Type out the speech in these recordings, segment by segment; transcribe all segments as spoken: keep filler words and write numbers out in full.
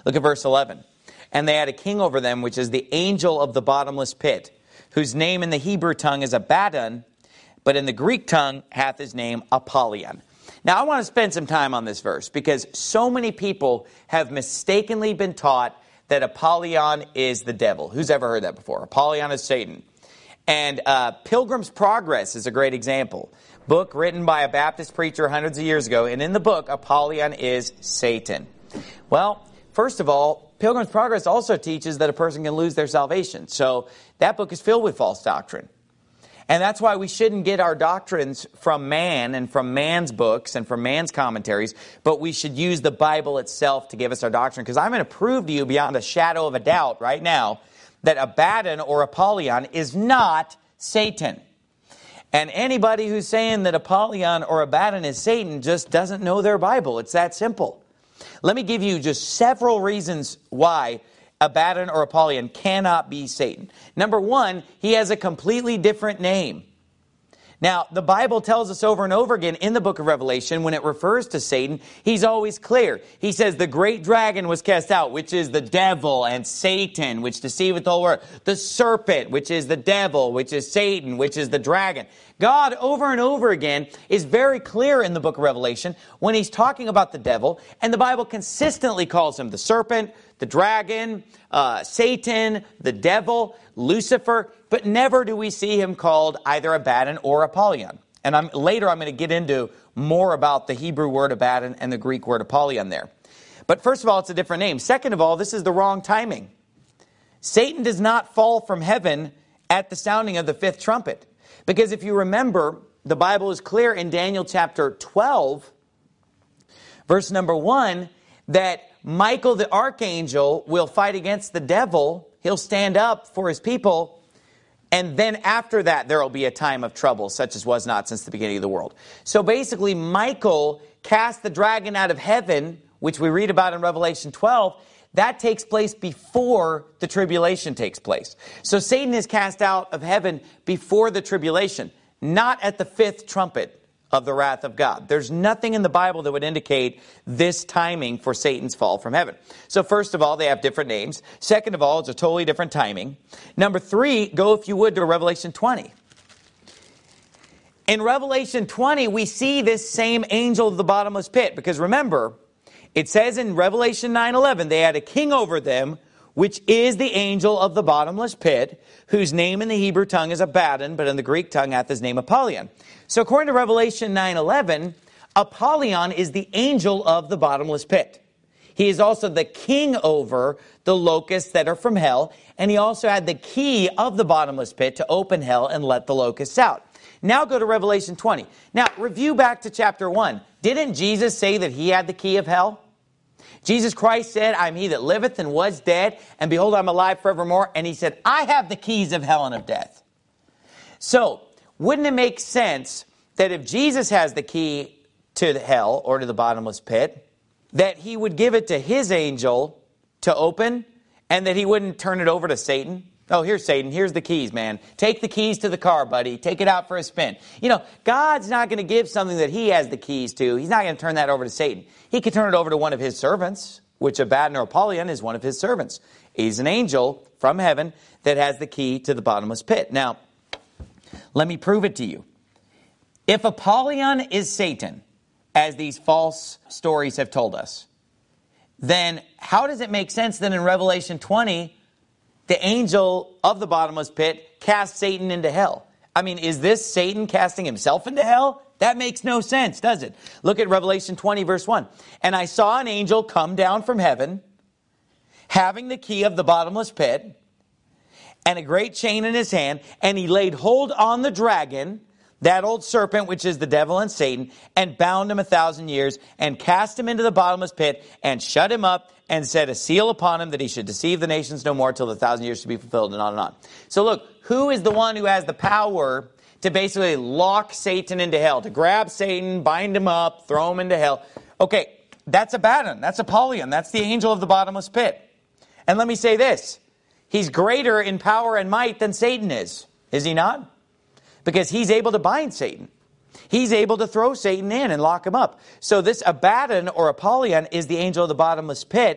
Look at verse eleven. And they had a king over them, which is the angel of the bottomless pit, whose name in the Hebrew tongue is Abaddon, but in the Greek tongue hath his name Apollyon. Now I want to spend some time on this verse because so many people have mistakenly been taught that Apollyon is the devil. Who's ever heard that before? Apollyon is Satan. And uh, Pilgrim's Progress is a great example. Book written by a Baptist preacher hundreds of years ago. And in the book, Apollyon is Satan. Well, first of all, Pilgrim's Progress also teaches that a person can lose their salvation. So that book is filled with false doctrine. And that's why we shouldn't get our doctrines from man and from man's books and from man's commentaries, but we should use the Bible itself to give us our doctrine. Because I'm going to prove to you beyond a shadow of a doubt right now that Abaddon or Apollyon is not Satan. And anybody who's saying that Apollyon or Abaddon is Satan just doesn't know their Bible. It's that simple. Let me give you just several reasons why Abaddon or Apollyon cannot be Satan. Number one, he has a completely different name. Now, the Bible tells us over and over again in the book of Revelation, when it refers to Satan, he's always clear. He says the great dragon was cast out, which is the devil, and Satan, which deceiveth the whole world. The serpent, which is the devil, which is Satan, which is the dragon. God, over and over again, is very clear in the book of Revelation when he's talking about the devil, and the Bible consistently calls him the serpent, the dragon, uh, Satan, the devil, Lucifer, but never do we see him called either Abaddon or Apollyon. And I'm, later I'm going to get into more about the Hebrew word Abaddon and the Greek word Apollyon there. But first of all, it's a different name. Second of all, this is the wrong timing. Satan does not fall from heaven at the sounding of the fifth trumpet. Because if you remember, the Bible is clear in Daniel chapter twelve, verse number one, that Michael the archangel will fight against the devil. He'll stand up for his people. And then after that, there will be a time of trouble, such as was not since the beginning of the world. So basically, Michael cast the dragon out of heaven, which we read about in Revelation twelve. That takes place before the tribulation takes place. So Satan is cast out of heaven before the tribulation, not at the fifth trumpet of the wrath of God. There's nothing in the Bible that would indicate this timing for Satan's fall from heaven. So first of all, they have different names. Second of all, it's a totally different timing. Number three, go if you would to Revelation twenty. In Revelation twenty, we see this same angel of the bottomless pit. Because remember, it says in Revelation nine eleven, they had a king over them, which is the angel of the bottomless pit, whose name in the Hebrew tongue is Abaddon, but in the Greek tongue hath his name Apollyon. So according to Revelation nine eleven, Apollyon is the angel of the bottomless pit. He is also the king over the locusts that are from hell, and he also had the key of the bottomless pit to open hell and let the locusts out. Now go to Revelation twenty. Now review back to chapter one. Didn't Jesus say that he had the key of hell? Jesus Christ said, I am he that liveth and was dead, and behold, I am alive forevermore. And he said, I have the keys of hell and of death. So, wouldn't it make sense that if Jesus has the key to the hell or to the bottomless pit, that he would give it to his angel to open, and that he wouldn't turn it over to Satan? Oh, here's Satan. Here's the keys, man. Take the keys to the car, buddy. Take it out for a spin. You know, God's not going to give something that he has the keys to. He's not going to turn that over to Satan. He could turn it over to one of his servants, which Abaddon or Apollyon is one of his servants. He's an angel from heaven that has the key to the bottomless pit. Now, let me prove it to you. If Apollyon is Satan, as these false stories have told us, then how does it make sense that in Revelation twenty, the angel of the bottomless pit cast Satan into hell? I mean, is this Satan casting himself into hell? That makes no sense, does it? Look at Revelation twenty, verse one. And I saw an angel come down from heaven, having the key of the bottomless pit, and a great chain in his hand, and he laid hold on the dragon, that old serpent, which is the devil and Satan, and bound him a thousand years, and cast him into the bottomless pit, and shut him up, and set a seal upon him that he should deceive the nations no more till the thousand years should be fulfilled, and on and on. So look, who is the one who has the power to basically lock Satan into hell, to grab Satan, bind him up, throw him into hell? Okay, that's Abaddon, that's Apollyon, that's the angel of the bottomless pit. And let me say this, he's greater in power and might than Satan is, is he not? Because he's able to bind Satan. He's able to throw Satan in and lock him up. So this Abaddon or Apollyon is the angel of the bottomless pit.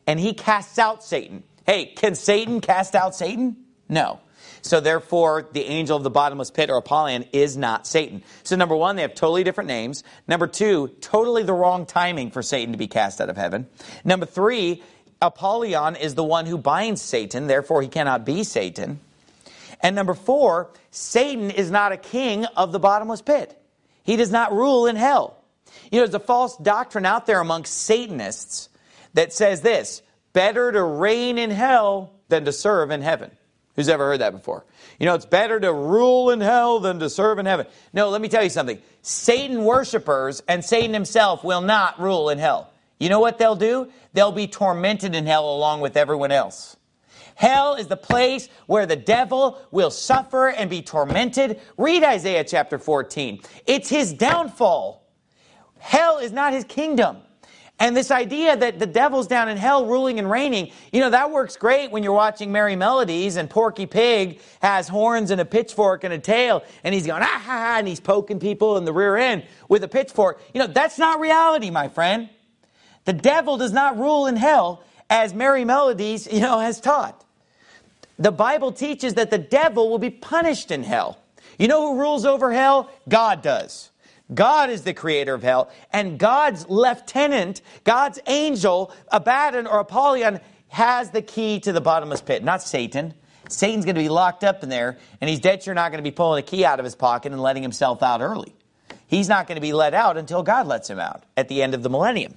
and he casts out Satan. Hey, can Satan cast out Satan? No. So therefore, the angel of the bottomless pit, or Apollyon, is not Satan. So number one, they have totally different names. Number two, totally the wrong timing for Satan to be cast out of heaven. Number three, Apollyon is the one who binds Satan, therefore he cannot be Satan. And number four, Satan is not a king of the bottomless pit. He does not rule in hell. You know, there's a false doctrine out there amongst Satanists that says this: better to reign in hell than to serve in heaven. Who's ever heard that before? You know, it's better to rule in hell than to serve in heaven. No, let me tell you something. Satan worshipers and Satan himself will not rule in hell. You know what they'll do? They'll be tormented in hell along with everyone else. Hell is the place where the devil will suffer and be tormented. Read Isaiah chapter fourteen. It's his downfall. Hell is not his kingdom. And this idea that the devil's down in hell ruling and reigning, you know, that works great when you're watching Merry Melodies and Porky Pig has horns and a pitchfork and a tail, and he's going, ah, ha, ha, and he's poking people in the rear end with a pitchfork. You know, that's not reality, my friend. The devil does not rule in hell as Merry Melodies, you know, has taught. The Bible teaches that the devil will be punished in hell. You know who rules over hell? God does. God is the creator of hell, and God's lieutenant, God's angel, Abaddon or Apollyon, has the key to the bottomless pit, not Satan. Satan's going to be locked up in there, and he's dead sure not going to be pulling a key out of his pocket and letting himself out early. He's not going to be let out until God lets him out at the end of the millennium.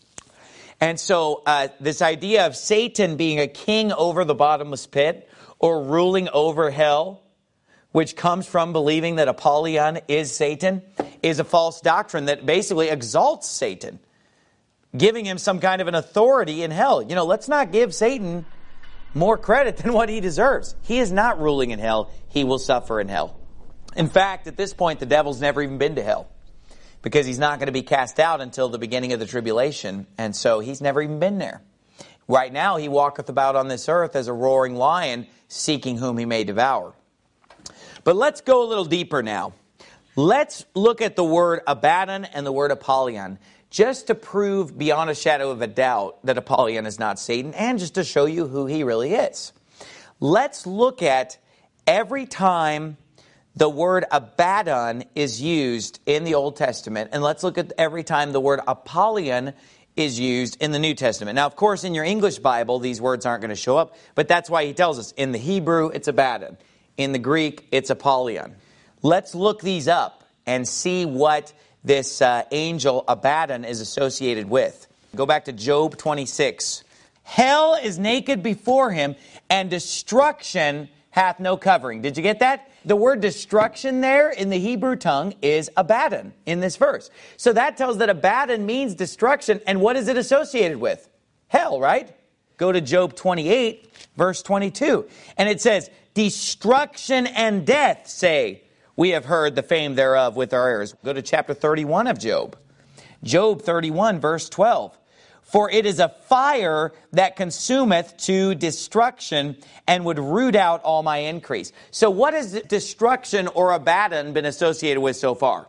And so uh, this idea of Satan being a king over the bottomless pit or ruling over hell, which comes from believing that Apollyon is Satan, is a false doctrine that basically exalts Satan, giving him some kind of an authority in hell. You know, let's not give Satan more credit than what he deserves. He is not ruling in hell. He will suffer in hell. In fact, at this point, the devil's never even been to hell, because he's not going to be cast out until the beginning of the tribulation, and so he's never even been there. Right now, he walketh about on this earth as a roaring lion, seeking whom he may devour. But let's go a little deeper now. Let's look at the word Abaddon and the word Apollyon, just to prove beyond a shadow of a doubt that Apollyon is not Satan, and just to show you who he really is. Let's look at every time the word Abaddon is used in the Old Testament, and let's look at every time the word Apollyon is used in the New Testament. Now, of course, in your English Bible, these words aren't going to show up, but that's why he tells us. In the Hebrew, it's Abaddon. In the Greek, it's Apollyon. Let's look these up and see what this uh, angel Abaddon is associated with. Go back to Job twenty-six. Hell is naked before him, and destruction hath no covering. Did you get that? The word destruction there in the Hebrew tongue is Abaddon in this verse. So that tells that Abaddon means destruction, and what is it associated with? Hell, right? Go to Job twenty-eight, verse twenty-two, and it says, destruction and death, say, we have heard the fame thereof with our ears. Go to chapter thirty-one of Job. Job thirty-one, verse twelve. For it is a fire that consumeth to destruction, and would root out all my increase. So what has destruction or Abaddon been associated with so far?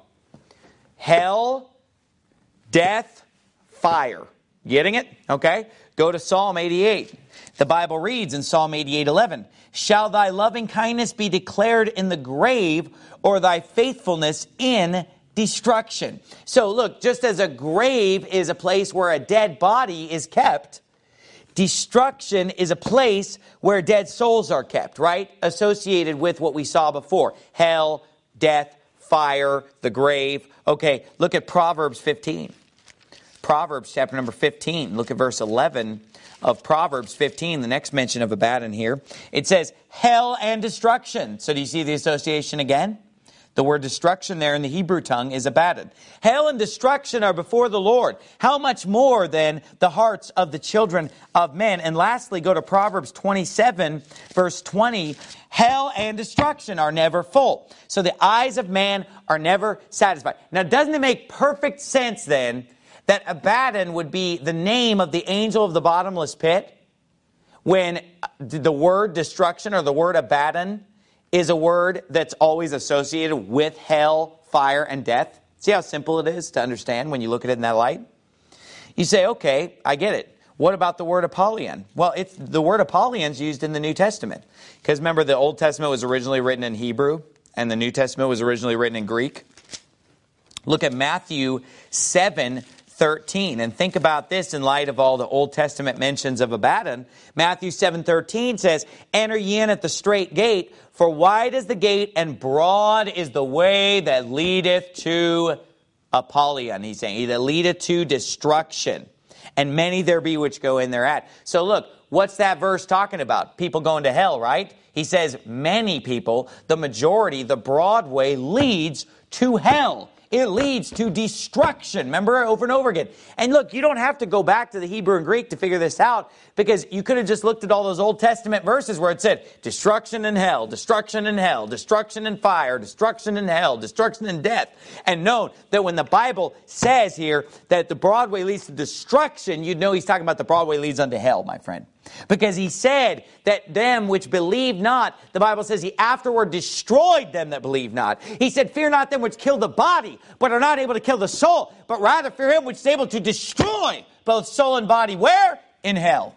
Hell, death, fire. Getting it? Okay. Go to Psalm eighty-eight. The Bible reads in Psalm eighty-eight, eleven, shall thy loving kindness be declared in the grave, or thy faithfulness in destruction? So look, just as a grave is a place where a dead body is kept, destruction is a place where dead souls are kept, right? Associated with what we saw before. Hell, death, fire, the grave. Okay, look at Proverbs fifteen. Proverbs chapter number fifteen. Look at verse eleven of Proverbs fifteen, the next mention of Abaddon here. It says, hell and destruction. So do you see the association again? The word destruction there in the Hebrew tongue is Abaddon. Hell and destruction are before the Lord. How much more than the hearts of the children of men? And lastly, go to Proverbs twenty-seven, verse twenty. Hell and destruction are never full. So the eyes of man are never satisfied. Now, doesn't it make perfect sense then that Abaddon would be the name of the angel of the bottomless pit, when the word destruction or the word Abaddon is a word that's always associated with hell, fire, and death? See how simple it is to understand when you look at it in that light? You say, okay, I get it. What about the word Apollyon? Well, it's, the word Apollyon is used in the New Testament. Because remember, the Old Testament was originally written in Hebrew, and the New Testament was originally written in Greek. Look at Matthew seven thirteen, and think about this in light of all the Old Testament mentions of Abaddon. Matthew seven thirteen says, "Enter ye in at the strait gate, for wide is the gate, and broad is the way that leadeth to Apollyon." He's saying, that leadeth to destruction. And many there be which go in thereat. So look, what's that verse talking about? People going to hell, right? He says many people, the majority, the broad way leads to hell. It leads to destruction. Remember, over and over again. And look, you don't have to go back to the Hebrew and Greek to figure this out, because you could have just looked at all those Old Testament verses where it said destruction and hell, destruction and hell, destruction and fire, destruction and hell, destruction and death, and known that when the Bible says here that the broad way leads to destruction, you'd know he's talking about the broad way leads unto hell, my friend. Because he said that them which believe not, the Bible says he afterward destroyed them that believe not. He said, fear not them which kill the body, but are not able to kill the soul, but rather fear him which is able to destroy both soul and body. Where? In hell.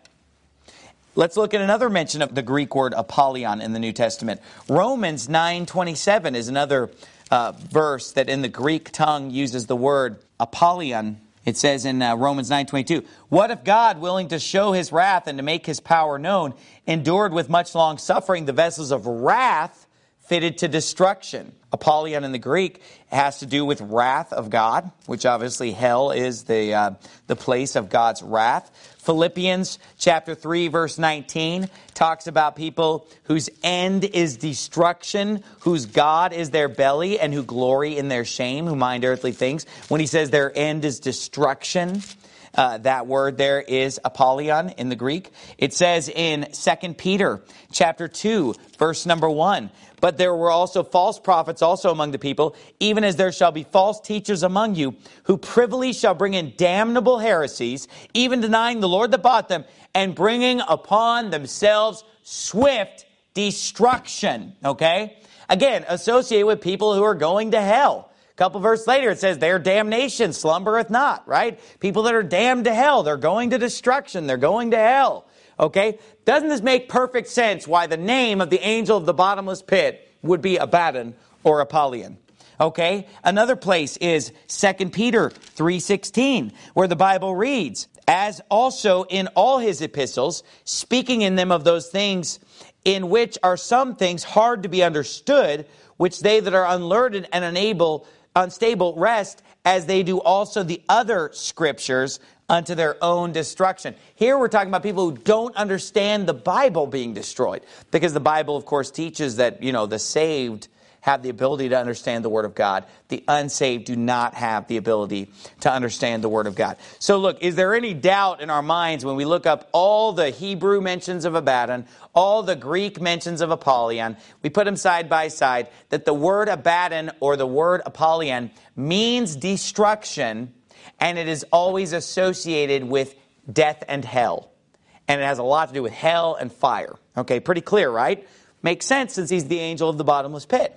Let's look at another mention of the Greek word Apollyon in the New Testament. Romans nine twenty-seven is another uh, verse that in the Greek tongue uses the word Apollyon. It says in uh, Romans nine twenty-two, "What if God, willing to show his wrath and to make his power known, endured with much long suffering the vessels of wrath fitted to destruction?" Apollyon in the Greek has to do with wrath of God, which obviously hell is the uh, the place of God's wrath. Philippians chapter three verse nineteen talks about people whose end is destruction, whose God is their belly, and who glory in their shame, who mind earthly things. When he says their end is destruction, Uh, that word there is Apollyon in the Greek. It says in Second Peter chapter two, verse number one, "But there were also false prophets also among the people, even as there shall be false teachers among you, who privily shall bring in damnable heresies, even denying the Lord that bought them, and bringing upon themselves swift destruction." Okay? Again, associated with people who are going to hell. A couple verses later, it says, "Their damnation slumbereth not," right? People that are damned to hell, they're going to destruction, they're going to hell. Okay? Doesn't this make perfect sense why the name of the angel of the bottomless pit would be Abaddon or Apollyon? Okay? Another place is Second Peter three sixteen, where the Bible reads, "As also in all his epistles, speaking in them of those things in which are some things hard to be understood, which they that are unlearned and unable unstable rest, as they do also the other scriptures unto their own destruction." Here we're talking about people who don't understand the Bible being destroyed. Because the Bible, of course, teaches that, you know, the saved have the ability to understand the Word of God. The unsaved do not have the ability to understand the Word of God. So look, is there any doubt in our minds when we look up all the Hebrew mentions of Abaddon, all the Greek mentions of Apollyon, we put them side by side, that the word Abaddon or the word Apollyon means destruction, and it is always associated with death and hell. And it has a lot to do with hell and fire. Okay, pretty clear, right? Makes sense since he's the angel of the bottomless pit.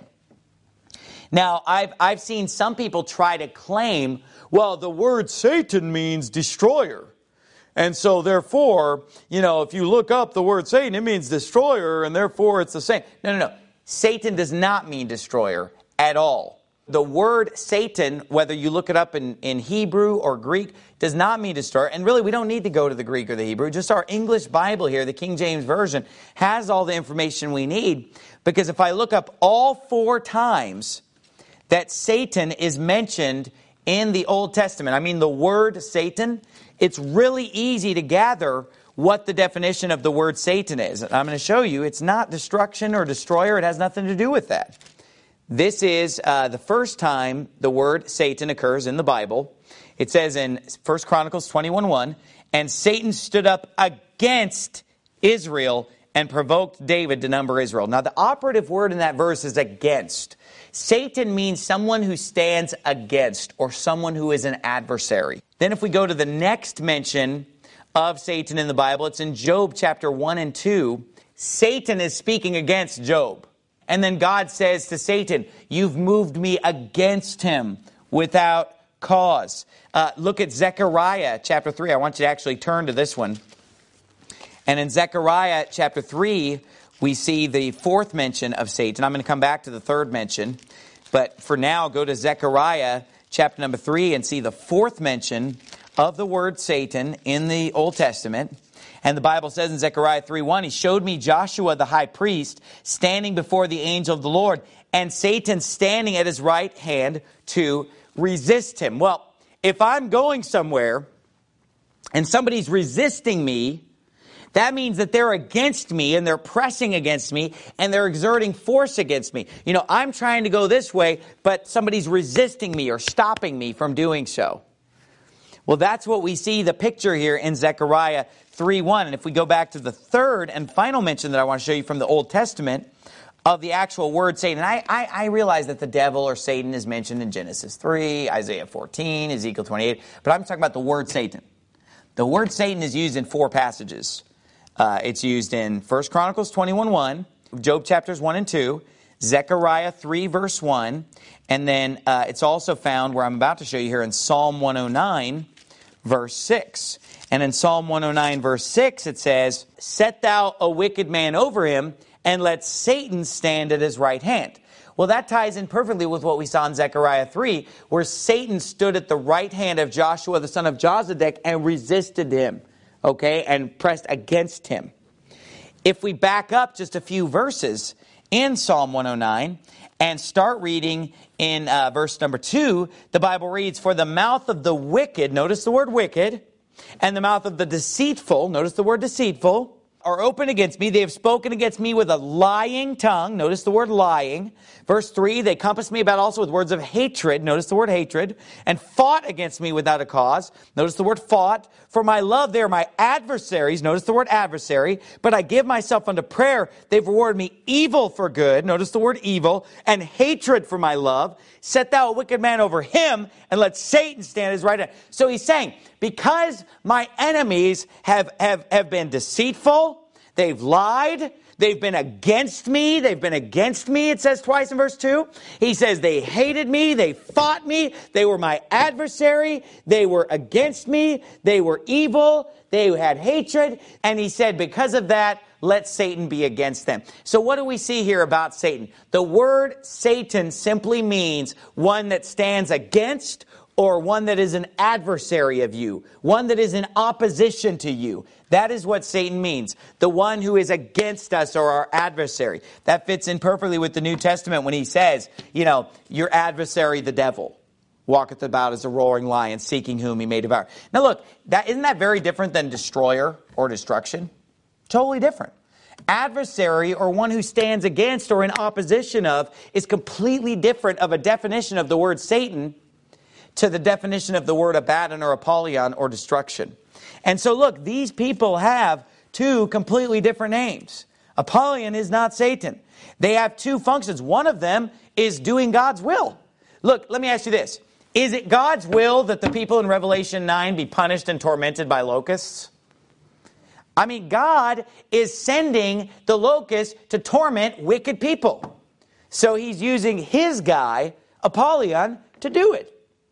Now, I've, I've seen some people try to claim, well, the word Satan means destroyer. And so, therefore, you know, if you look up the word Satan, it means destroyer, and therefore it's the same. No, no, no. Satan does not mean destroyer at all. The word Satan, whether you look it up in, in Hebrew or Greek, does not mean destroyer. And really, we don't need to go to the Greek or the Hebrew. Just our English Bible here, the King James Version, has all the information we need. Because if I look up all four times that Satan is mentioned in the Old Testament, I mean the word Satan, it's really easy to gather what the definition of the word Satan is. I'm going to show you it's not destruction or destroyer. It has nothing to do with that. This is uh, the first time the word Satan occurs in the Bible. It says in First Chronicles twenty-one one, "And Satan stood up against Israel and provoked David to number Israel." Now, the operative word in that verse is against. Satan means someone who stands against or someone who is an adversary. Then if we go to the next mention of Satan in the Bible, it's in Job chapter one and two. Satan is speaking against Job. And then God says to Satan, "You've moved me against him without cause. Uh, look at Zechariah chapter three. I want you to actually turn to this one. And in Zechariah chapter three, we see the fourth mention of Satan. I'm going to come back to the third mention. But for now, go to Zechariah chapter number three and see the fourth mention of the word Satan in the Old Testament. And the Bible says in Zechariah three one, he showed me Joshua the high priest standing before the angel of the Lord, and Satan standing at his right hand to resist him. Well, if I'm going somewhere and somebody's resisting me, that means that they're against me and they're pressing against me and they're exerting force against me. You know, I'm trying to go this way, but somebody's resisting me or stopping me from doing so. Well, that's what we see the picture here in Zechariah three one. And if we go back to the third and final mention that I want to show you from the Old Testament of the actual word Satan. I, I, I realize that the devil or Satan is mentioned in Genesis three, Isaiah fourteen, Ezekiel twenty-eight. But I'm talking about the word Satan. The word Satan is used in four passages. Uh, it's used in First Chronicles twenty-one one, Job chapters one and two, Zechariah three verse one, and then uh, it's also found where I'm about to show you here in Psalm one oh nine verse six. And in Psalm one oh nine verse six it says, "Set thou a wicked man over him, and let Satan stand at his right hand." Well, that ties in perfectly with what we saw in Zechariah three, where Satan stood at the right hand of Joshua the son of Jozadak and resisted him. Okay, and pressed against him. If we back up just a few verses in Psalm one oh nine and start reading in uh, verse number two, the Bible reads, "For the mouth of the wicked," notice the word wicked, "and the mouth of the deceitful," notice the word deceitful, "are open against me. They have spoken against me with a lying tongue." Notice the word lying. Verse three, "They compassed me about also with words of hatred." Notice the word hatred. "And fought against me without a cause." Notice the word fought. "For my love, they are my adversaries." Notice the word adversary. "But I give myself unto prayer. They've rewarded me evil for good." Notice the word evil. "And hatred for my love. Set thou a wicked man over him, and let Satan stand at his right hand." So he's saying, because my enemies have, have, have been deceitful, they've lied, they've been against me, they've been against me, it says twice in verse two. He says they hated me, they fought me, they were my adversary, they were against me, they were evil, they had hatred, and he said because of that, let Satan be against them. So what do we see here about Satan? The word Satan simply means one that stands against or one that is an adversary of you, one that is in opposition to you. That is what Satan means. The one who is against us or our adversary. That fits in perfectly with the New Testament when he says, you know, your adversary, the devil, walketh about as a roaring lion, seeking whom he may devour. Now look, that, isn't that very different than destroyer or destruction? Totally different. Adversary, or one who stands against or in opposition of, is completely different of a definition of the word Satan to the definition of the word Abaddon or Apollyon or destruction. And so look, these people have two completely different names. Apollyon is not Satan. They have two functions. One of them is doing God's will. Look, let me ask you this. Is it God's will that the people in Revelation nine be punished and tormented by locusts? I mean, God is sending the locusts to torment wicked people. So he's using his guy, Apollyon, to do it.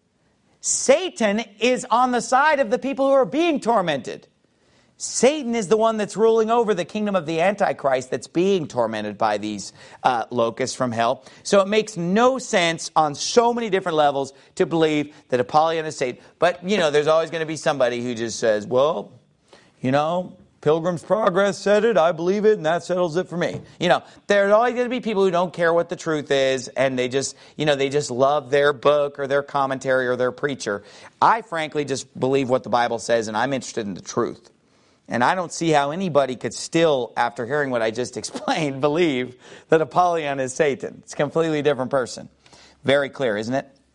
Satan is on the side of the people who are being tormented. Satan is the one that's ruling over the kingdom of the Antichrist that's being tormented by these uh, locusts from hell. So it makes no sense on so many different levels to believe that Apollyon is Satan. But, you know, there's always going to be somebody who just says, well, you know, Pilgrim's Progress said it, I believe it, and that settles it for me. You know, there's always going to be people who don't care what the truth is, and they just, you know, they just love their book or their commentary or their preacher. I frankly just believe what the Bible says, and I'm interested in the truth. And I don't see how anybody could still, after hearing what I just explained, believe that Apollyon is Satan. It's a completely different person. Very clear, isn't it?